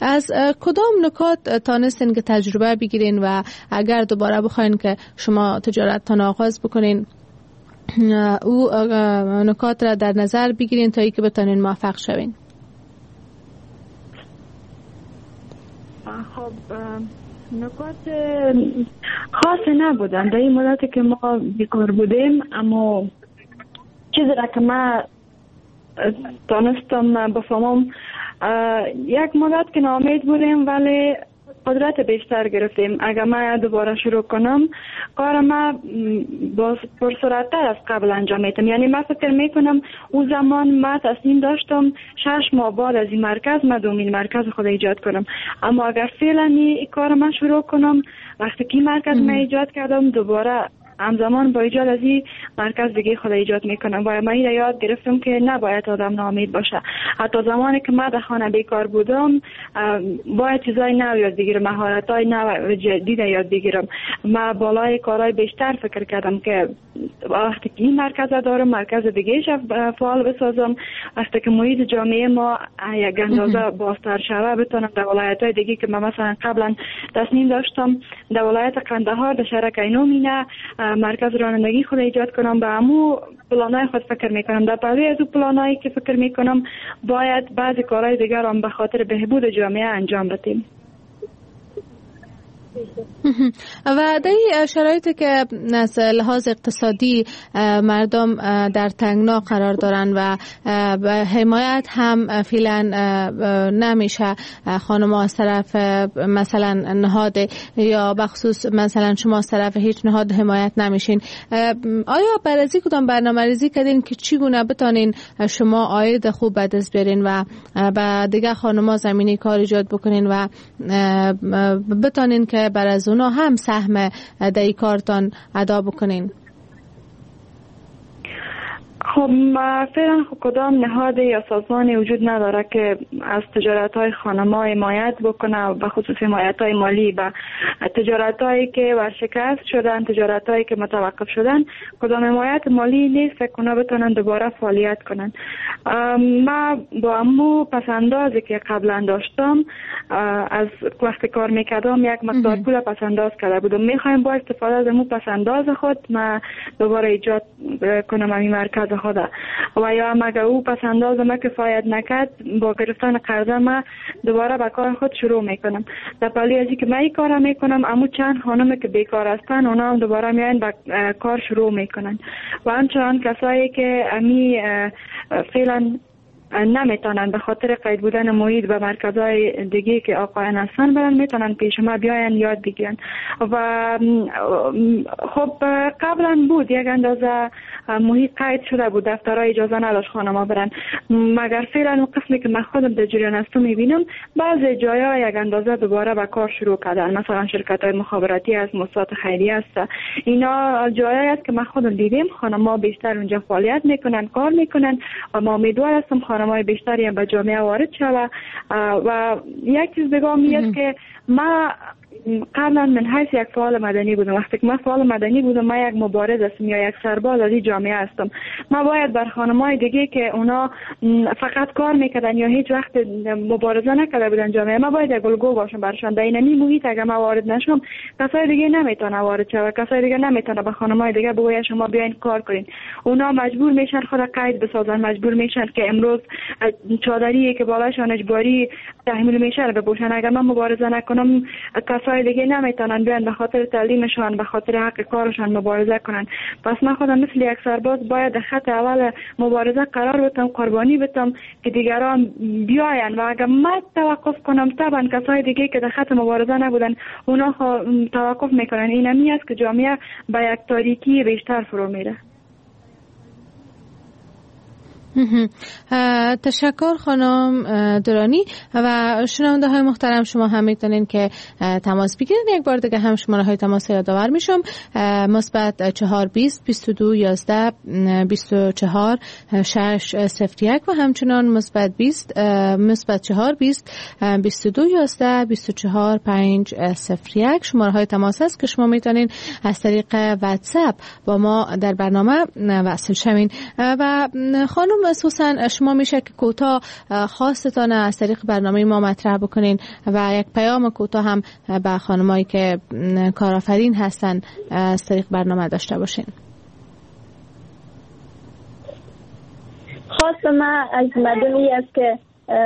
از کدام نکات تانستین که تجربه بگیرین و اگر دوباره بخواین که شما تجارتتان آغاز بکنین او نکات را در نظر بگیرین تا ای که بتانین موفق شوین؟ خب نکات خاصی نبودن در این مدتی که ما بیکار بودیم، اما چیزی را که من دانستم بفهمم، یک مدت که ناامید بودیم ولی قدرت بیشتر گرفتیم. اگر من دوباره شروع کنم کار ما با پرسرعت‌تر از قبل انجام میدم. یعنی من فکر میکنم اون زمان من تصمیم داشتم 6 ماه بعد از این مرکز من دومین مرکز خود ایجاد کنم، اما اگر فعلا این کار من شروع کنم وقتی که مرکز من ایجاد کردم دوباره همزمان با ایجاد از این مرکز دیگه خود ایجاد میکنم. و من یاد گرفتم که نباید آدم ناامید باشه. حتی زمانی که من در خانه بیکار بودم باید چیزای نو یاد بگیرم، مهارت‌های نو جدید یاد بگیرم. من بالای کارهای بیشتر فکر کردم که وقتی که این مرکز دارم مرکز دیگه فعال بسازم، وقتی که محیط جامعه ما یک اندازه بازتر شوه بتونم در ولایت‌های دیگه که من مثلا قبلا تصمیم داشتم در ولایت قندهار در شهر کینومینه مرکز رانندگی خود ایجاد کنم، به همو پلانای خود فکر میکنم. در پهلوی از اون پلانایی که فکر میکنم باید بعضی کارهای دیگر هم به خاطر بهبود جامعه انجام بدیم. و در شرایطی که از لحاظ اقتصادی مردم در تنگنا قرار دارن و حمایت هم فعلا نمیشه خانم از طرف مثلا نهاد یا بخصوص مثلا شما از طرف هیچ نهاد حمایت نمیشین، آیا برای کدام برنامه‌ریزی کردین که چگونه بتانین شما عاید خوب به دست بیارین و به دیگه خانم‌ها زمینه کار ایجاد بکنین و بتانین که بر از اونا هم سهم در این کارتان ادا بکنین؟ خب فعلا کدام نهاد یا سازمانی وجود نداره که از تجارت‌های خانم‌ها حمایت بکنه و به خصوص حمایت‌های مالی و تجارت‌هایی که ورشکست شدن، تجارت‌هایی که متوقف شدن، کدام حمایت مالی نیست فکر کنم بتونن دوباره فعالیت کنن. ما با امو پسندازی که قبلا داشتم از وقتی کار میکردم یک مقدار پول پسنداز کرده بودم. میخوایم با استفاده از امو پسنداز خود ما دوباره ایجاد کنم این مرکز خود و یا اگر او پسنداز ما کفایت نکرد با گرفتن قرضه ما دوباره به کار خود شروع میکنم. در پهلوی از که من این کار میکنم امو چند خانم که بیکار هستن اونا هم دوباره میاین به کار شروع میکنن و همچنان کسایی که امی فعلا نمیتونن به خاطر قید بودن محیط و مرکزهای دیگه که آقایان هستن برن میتونن پیش ما بیاین یاد بگیرن. و خب قبلا بود یک اندازه محیط قید شده بود، دفترهای اجازه نداشت خانما برن، مگر فعلا اون قسمی که من خودم در جریان هستم میبینم بعضی جایا یک اندازه دوباره به کار شروع کردن. مثلا شرکت های مخابراتی هست، مؤسسات خیریه هست، اینا جایی است که من خودم دیدم خانما بیشتر اونجا فعالیت میکنن، کار میکنن و ما امیدوار هستم خانمای بیشتری به جامعه وارد شوه. و یک چیز دیگه میاد که ما قبلا من حیث یک فعال مدنی بودم، وقتی که من فعال مدنی بودم من یک مبارز هستم یا یک سرباز از این جامعه هستم. ما باید بر خانمای دیگه که اونا فقط کار میکردن یا هیچ وقت مبارزه نکرده بودن جامعه، ما باید یک الگو باشم برشان. در این محیط اگر ما وارد نشم کسای دیگه نمیتونه وارد شه و کسای دیگه نمیتونه به خانمای دیگه بگه شما بیاین کار کنین. اونا مجبور میشن خود قید بسازن، مجبور میشن که امروز چادری که بالاشان اجباری تحمیل میشه رو بپوشن. اگر من مبارزه نکنم کسای دیگه نمیتونن بیان به خاطر تعلیمشان، به خاطر حق کارشان مبارزه کنن. پس من خودم مثل یک سرباز باید در خط اول مبارزه قرار بتم، قربانی بتم که دیگران بیاین. و اگر من توقف کنم طبعا کسای دیگه که در خط مبارزه نبودن اونا توقف میکنن. اینمی است که جامعه به یک تاریکی بیشتر فرو میره. تشکر خانم درانی. و شنونده های محترم شما هم میتونین که تماس بگیرین. یک بار دیگه هم شماره های تماس یادآور میشم: مثبت 420 22 11 24 601 و همچنان مثبت 20 مثبت 420 22 11 24 501 شماره های تماس است که شما میتونین از طریق واتساپ با ما در برنامه وصل شوین. و خانم سوسن، شما میشه که کوتاه خواستتان از طریق برنامه ما مطرح بکنین و یک پیام کوتاه هم به خانمایی که کارآفرین هستن از طریق برنامه داشته باشین. خواست من از مردمی است که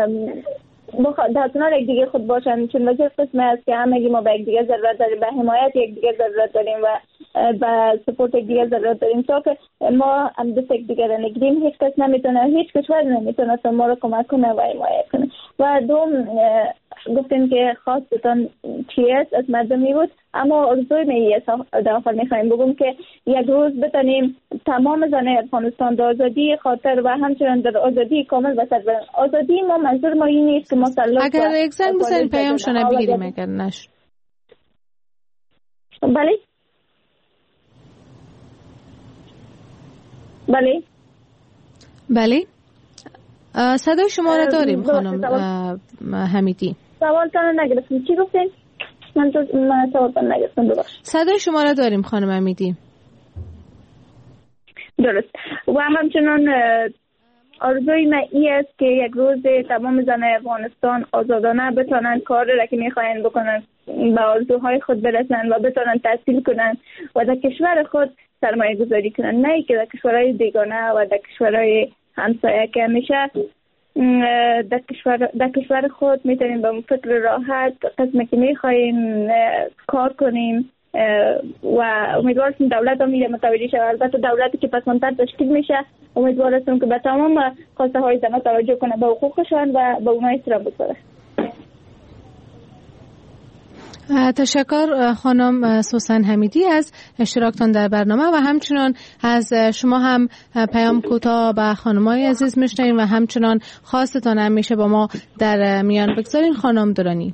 در کنار یک دیگه خود باشن، چون وجه قسمه است که همگی ما به یک دیگه ضرورت داریم، به حمایت یک دیگه ضرورت داریم و به سپورت یک دیگه ضرورت داریم. تا که ما هم دست یک دیگه را نگیریم، هیچ کس نمیتونه، هیچ کشور نمیتونه ما رو کمک کنه و حمایت کنه. و دوم گفتیم که خواستتان چی است از مردمی بود، اما ارزوی می‌ای در آخر می‌خوایم بگم که یک روز بتونیم تمام زنان افغانستان در آزادی خاطر و همچنین در آزادی کامل بسر برن. آزادی ما منظور ما این نیست که مسلط اگر یک زن بزنین پیامشون بگیریم، اگر نش بله صدای شما را داریم خانم حمیدی. سوالتان نگرفتم، چی گفتین؟ من سوالتان نگرفتم. صدای شما را داریم خانم حمیدی. درست. و همچنان آرزوی من این است که یک روز تمام زنان افغانستان آزادانه بتونن کار را که میخواین بکنن، به آرزوهای خود برسن و بتونن تحصیل کنن و در کشور خود سرمایه گذاری کنن، نه که در کشورهای دیگانه و در کشورهای همسایه که همیشه در کشور خود میتونیم به فکر راحت قسمی که میخواییم کار کنیم و امیدوار هستم دولت هم میره متوجه شود. البته دولتی که پسماندتر تشکیل میشه، امیدوار هستم که به تمام خواسته های زنان توجه کنه، به حقوقشان و به اونها احترام بذاره. تشکر خانم سوسن حمیدی از اشتراکتان در برنامه و همچنان از شما هم پیام کوتاه به خانمای عزیز میشنویم و همچنان خواستتان هم میشه با ما در میان بگذارین. خانم درانی.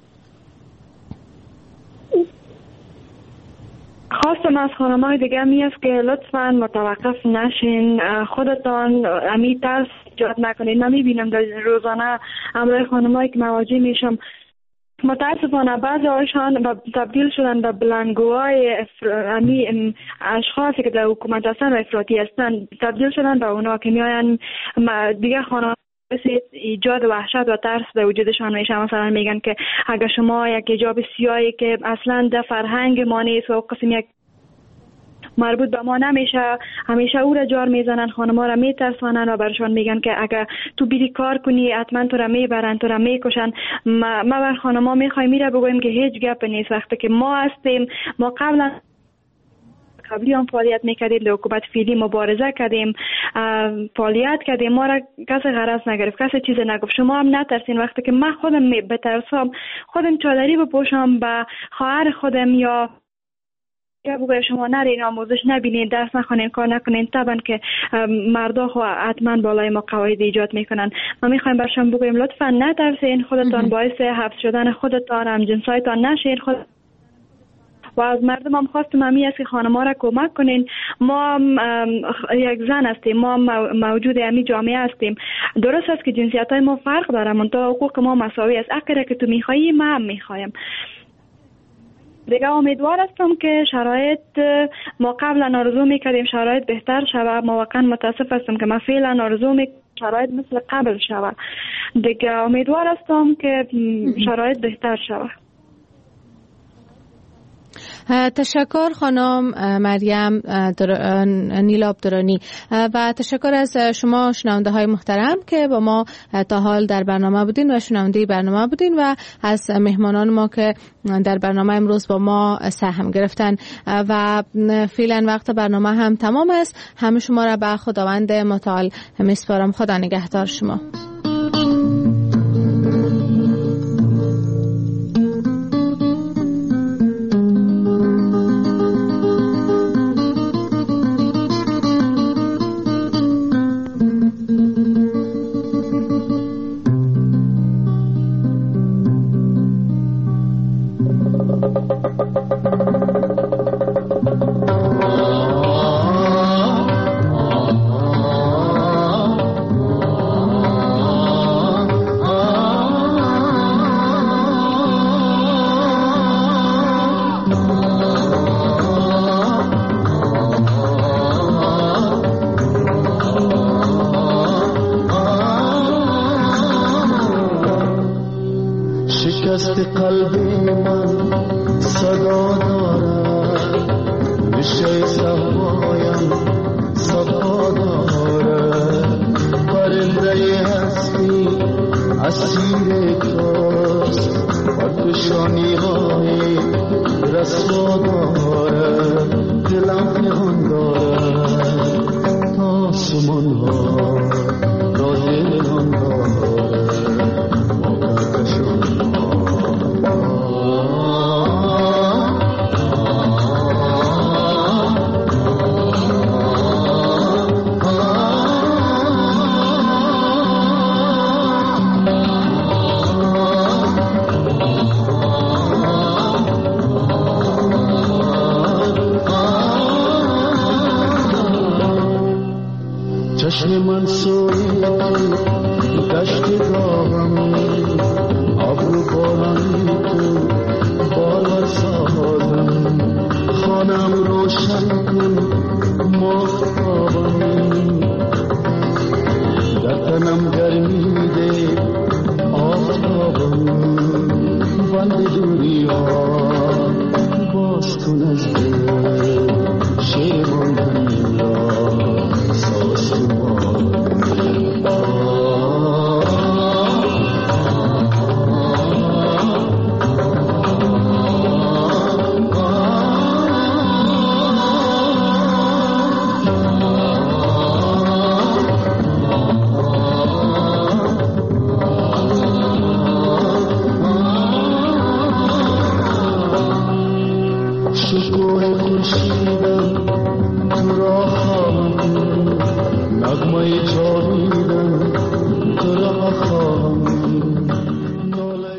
خواستم از خانمای دیگه می است که لطفاً متوقف نشین، خودتان امی ترس ایجاد نکنید. من میبینم در روزانه امروی خانمایی که مواجه میشم، متاسفانه بعضی هایشان تبدیل شدن به بلندگوهای اشخاصی که در حکومت هستن و افراطی هستن، تبدیل شدن به اونا که میاین دیگه خانم ایجاد وحشت و ترس در وجودشان میشه. مثلا میگن که اگر شما یک حجاب سیاهی که اصلا در فرهنگ ما نیست و قسم یک مربوط به ما نمیشه، همیشه او را جار میزنن، خانم‌ها را میترسانن و برشان میگن که اگر تو بری کار کنی حتما تو را میبرن، تو را میکشن. ما بر خانم‌ها میخوایم میره بگویم که هیچ گپ نیست. وقتی که ما هستیم، ما قبلی هم فعالیت میکردیم، در حکومت فعلی مبارزه کردیم، فعالیت کردیم، ما را کسی غرض نگرفت، کسی چیز نگفت. شما هم نترسین. وقتی که من خودم بترسم، خودم چادری بپوشم، به خواهر خودم یا بگویم شما نرین آموزش نبینین، درس نخونین، کار نکنین، طبعا که مردا حتما بالای ما قواعد ایجاد میکنن. ما میخوایم برشان بگویم لطفا نترسین، خودتان باعث حبس شدن خودتان، همجنسایتان نشین. و از مردم هم خواستم همی است که خانم‌ها را کمک کنین. ما یک زن هستیم، ما موجود همی جامعه هستیم. درست است که جنسیت های ما فرق داره، منتها حقوق ما مساوی است. اگر که تو میخوایی، ما هم میخوایم. دیگه امیدوار هستم که شرایط ما قبلا آرزو میکردیم شرایط بهتر شود. ما واقعا متاسف هستم که ما فعلا آرزو میکنم شرایط مثل قبل شود. دیگه امیدوار هستم که شرایط بهتر شود. تشکر خانم مریم نیلاب درانی و تشکر از شما شنونده های محترم که با ما تا حال در برنامه بودین و شنونده برنامه بودین و از مهمانان ما که در برنامه امروز با ما سهم گرفتن. و فعلا وقت برنامه هم تمام است. همه شما را به خداوند متعال میسپارم. خدا نگهدار شما. دست قلب من صدا دارد، ریشه صفایم صفا دارد. پرنده هستی اسیر توست، پرکشانی های رسوا دارد. دلم نهان دارد تا آسمان ها را دلان دارد. چشم من سوی تو دشت گاهم، ابرو بارانی تو بالا سازم. خانم روشن کن مافتابم، در تنم گرمی ده آفتابم. بند دوری ها باز کن از دل